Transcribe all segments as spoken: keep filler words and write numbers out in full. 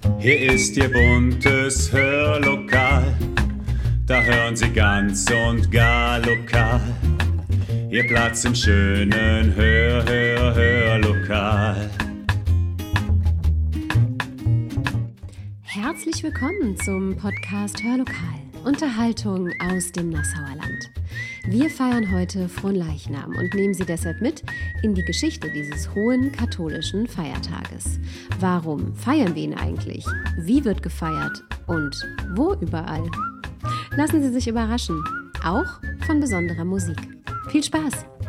Hier ist Ihr buntes Hörlokal, da hören Sie ganz und gar lokal. Ihr Platz im schönen Hör, Hör, Hörlokal. Herzlich willkommen zum Podcast Hörlokal, Unterhaltung aus dem Nassauer Land. Wir feiern heute Fronleichnam und nehmen Sie deshalb mit in die Geschichte dieses hohen katholischen Feiertages. Warum feiern wir ihn eigentlich? Wie wird gefeiert? Und wo überall? Lassen Sie sich überraschen, auch von besonderer Musik. Viel Spaß!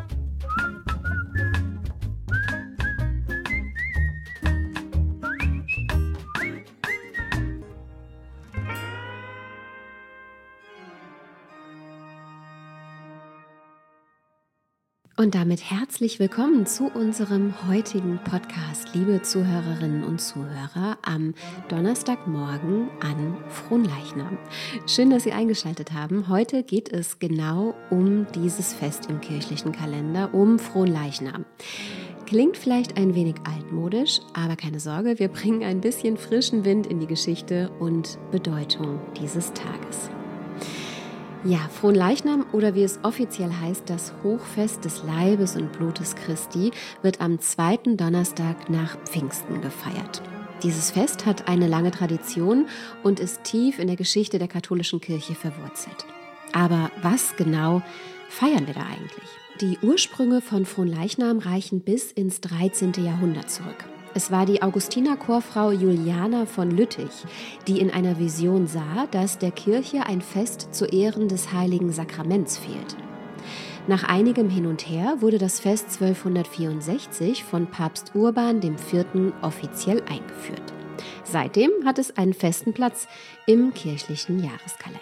Und damit herzlich willkommen zu unserem heutigen Podcast, liebe Zuhörerinnen und Zuhörer, am Donnerstagmorgen an Fronleichnam. Schön, dass Sie eingeschaltet haben. Heute geht es genau um dieses Fest im kirchlichen Kalender, um Fronleichnam. Klingt vielleicht ein wenig altmodisch, aber keine Sorge, wir bringen ein bisschen frischen Wind in die Geschichte und Bedeutung dieses Tages. Ja, Fronleichnam oder wie es offiziell heißt, das Hochfest des Leibes und Blutes Christi wird am zweiten Donnerstag nach Pfingsten gefeiert. Dieses Fest hat eine lange Tradition und ist tief in der Geschichte der katholischen Kirche verwurzelt. Aber was genau feiern wir da eigentlich? Die Ursprünge von Fronleichnam reichen bis ins dreizehnte Jahrhundert zurück. Es war die Augustinerchorfrau Juliana von Lüttich, die in einer Vision sah, dass der Kirche ein Fest zu Ehren des Heiligen Sakraments fehlt. Nach einigem Hin und Her wurde das Fest zwölfhundertvierundsechzig von Papst Urban der Vierte offiziell eingeführt. Seitdem hat es einen festen Platz im kirchlichen Jahreskalender.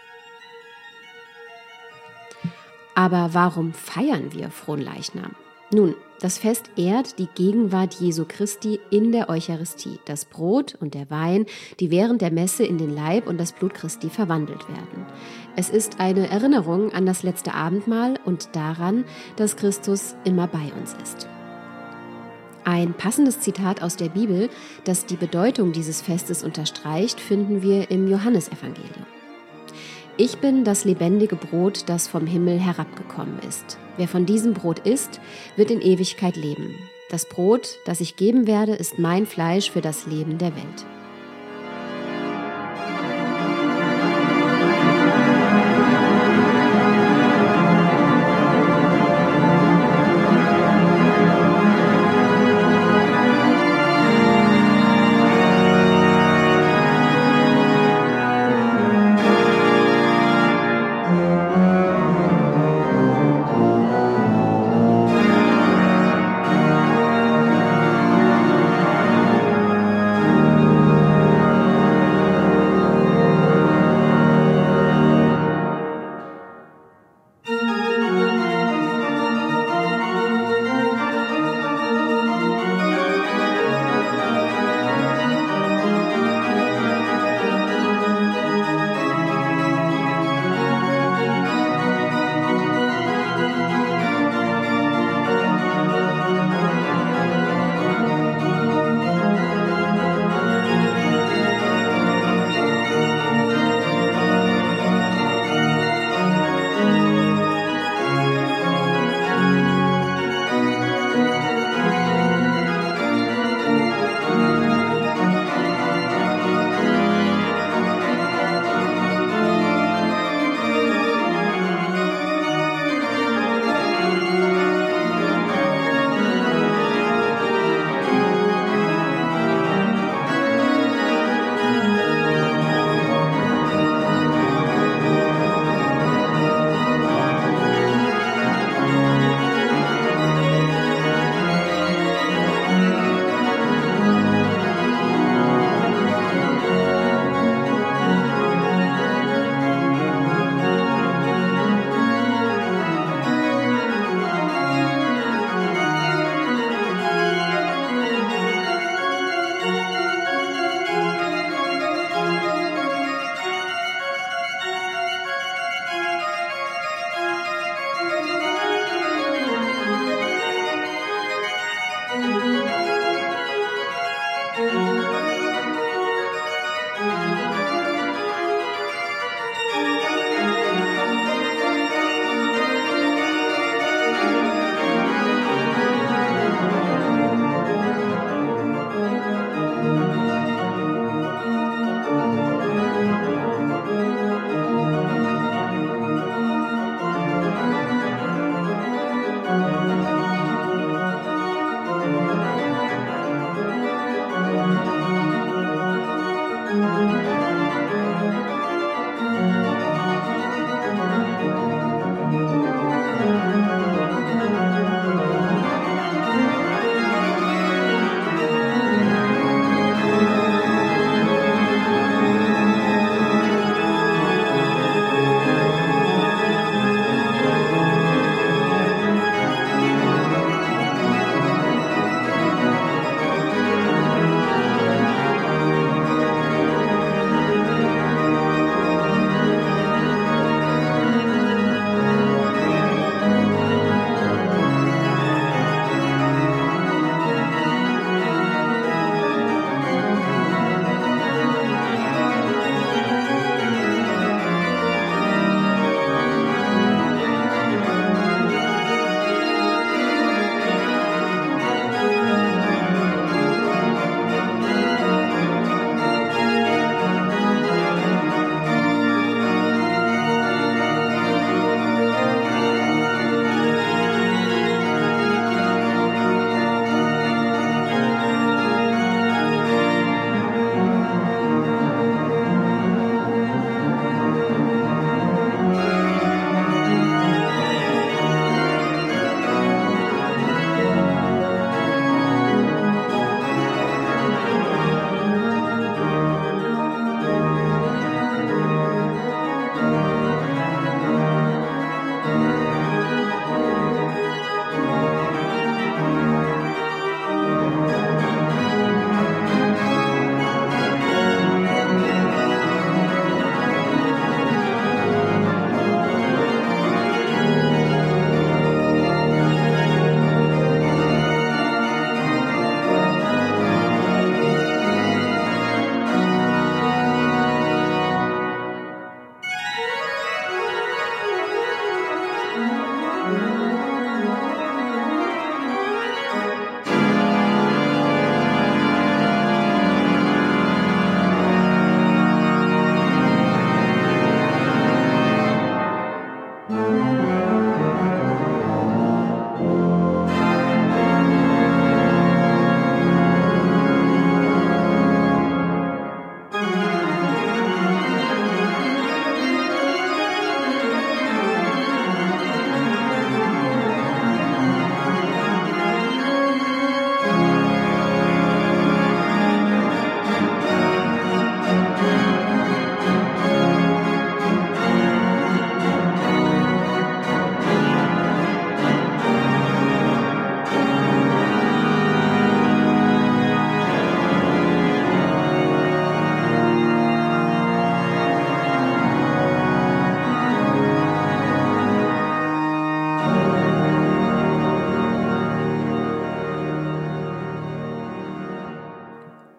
Aber warum feiern wir Fronleichnam? Nun, das Fest ehrt die Gegenwart Jesu Christi in der Eucharistie, das Brot und der Wein, die während der Messe in den Leib und das Blut Christi verwandelt werden. Es ist eine Erinnerung an das letzte Abendmahl und daran, dass Christus immer bei uns ist. Ein passendes Zitat aus der Bibel, das die Bedeutung dieses Festes unterstreicht, finden wir im Johannesevangelium. Ich bin das lebendige Brot, das vom Himmel herabgekommen ist. Wer von diesem Brot isst, wird in Ewigkeit leben. Das Brot, das ich geben werde, ist mein Fleisch für das Leben der Welt.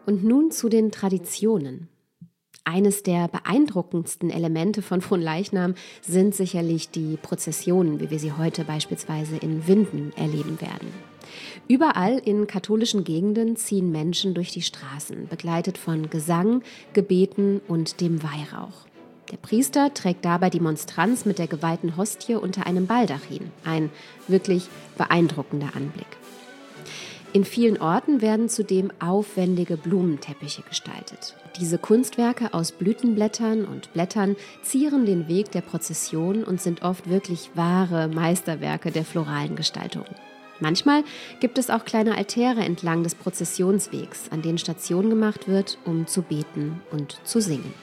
Und nun zu den Traditionen. Eines der beeindruckendsten Elemente von Fronleichnam sind sicherlich die Prozessionen, wie wir sie heute beispielsweise in Winden erleben werden. Überall in katholischen Gegenden ziehen Menschen durch die Straßen, begleitet von Gesang, Gebeten und dem Weihrauch. Der Priester trägt dabei die Monstranz mit der geweihten Hostie unter einem Baldachin. Ein wirklich beeindruckender Anblick. In vielen Orten werden zudem aufwendige Blumenteppiche gestaltet. Diese Kunstwerke aus Blütenblättern und Blättern zieren den Weg der Prozession und sind oft wirklich wahre Meisterwerke der floralen Gestaltung. Manchmal gibt es auch kleine Altäre entlang des Prozessionswegs, an denen Station gemacht wird, um zu beten und zu singen.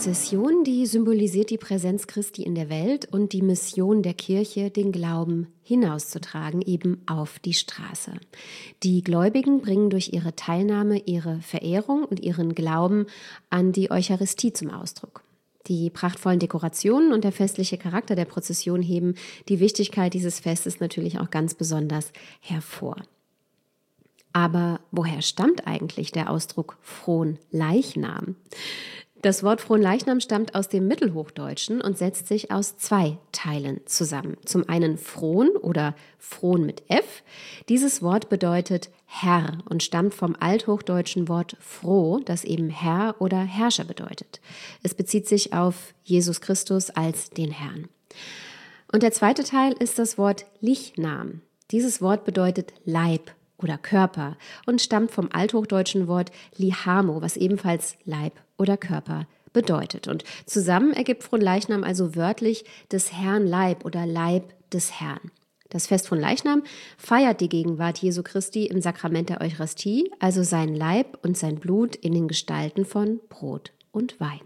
Prozession, die symbolisiert die Präsenz Christi in der Welt und die Mission der Kirche, den Glauben hinauszutragen, eben auf die Straße. Die Gläubigen bringen durch ihre Teilnahme ihre Verehrung und ihren Glauben an die Eucharistie zum Ausdruck. Die prachtvollen Dekorationen und der festliche Charakter der Prozession heben die Wichtigkeit dieses Festes natürlich auch ganz besonders hervor. Aber woher stammt eigentlich der Ausdruck Fronleichnam? Das Wort Fronleichnam stammt aus dem Mittelhochdeutschen und setzt sich aus zwei Teilen zusammen. Zum einen Fron oder Fron mit F. Dieses Wort bedeutet Herr und stammt vom althochdeutschen Wort froh, das eben Herr oder Herrscher bedeutet. Es bezieht sich auf Jesus Christus als den Herrn. Und der zweite Teil ist das Wort Lichnam. Dieses Wort bedeutet Leib oder Körper und stammt vom althochdeutschen Wort Lihamo, was ebenfalls Leib oder Körper bedeutet. Und zusammen ergibt Fronleichnam also wörtlich des Herrn Leib oder Leib des Herrn. Das Fest Fronleichnam feiert die Gegenwart Jesu Christi im Sakrament der Eucharistie, also sein Leib und sein Blut in den Gestalten von Brot und Wein.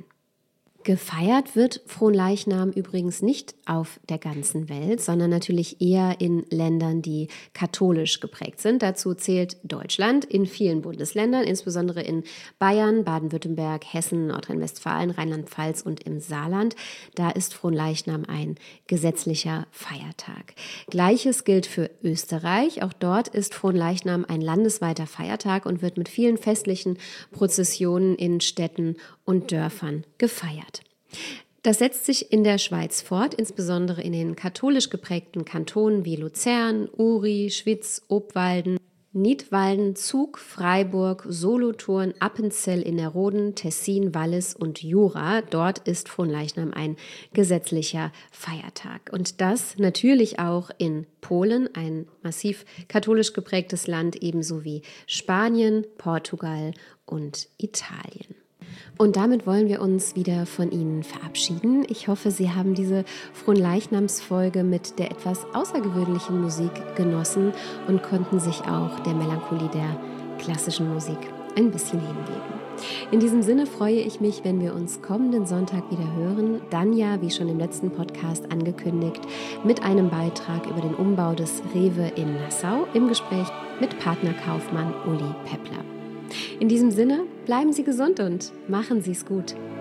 Gefeiert wird Fronleichnam übrigens nicht auf der ganzen Welt, sondern natürlich eher in Ländern, die katholisch geprägt sind. Dazu zählt Deutschland in vielen Bundesländern, insbesondere in Bayern, Baden-Württemberg, Hessen, Nordrhein-Westfalen, Rheinland-Pfalz und im Saarland. Da ist Fronleichnam ein gesetzlicher Feiertag. Gleiches gilt für Österreich. Auch dort ist Fronleichnam ein landesweiter Feiertag und wird mit vielen festlichen Prozessionen in Städten und Dörfern gefeiert. Das setzt sich in der Schweiz fort, insbesondere in den katholisch geprägten Kantonen wie Luzern, Uri, Schwyz, Obwalden, Nidwalden, Zug, Freiburg, Solothurn, Appenzell Innerrhoden, Tessin, Wallis und Jura. Dort ist Fronleichnam ein gesetzlicher Feiertag. Und das natürlich auch in Polen, ein massiv katholisch geprägtes Land, ebenso wie Spanien, Portugal und Italien. Und damit wollen wir uns wieder von Ihnen verabschieden. Ich hoffe, Sie haben diese Fronleichnamsfolge mit der etwas außergewöhnlichen Musik genossen und konnten sich auch der Melancholie der klassischen Musik ein bisschen hingeben. In diesem Sinne freue ich mich, wenn wir uns kommenden Sonntag wieder hören. Dann ja, wie schon im letzten Podcast angekündigt, mit einem Beitrag über den Umbau des Rewe in Nassau im Gespräch mit Partnerkaufmann Uli Peppler. In diesem Sinne, bleiben Sie gesund und machen Sie es gut.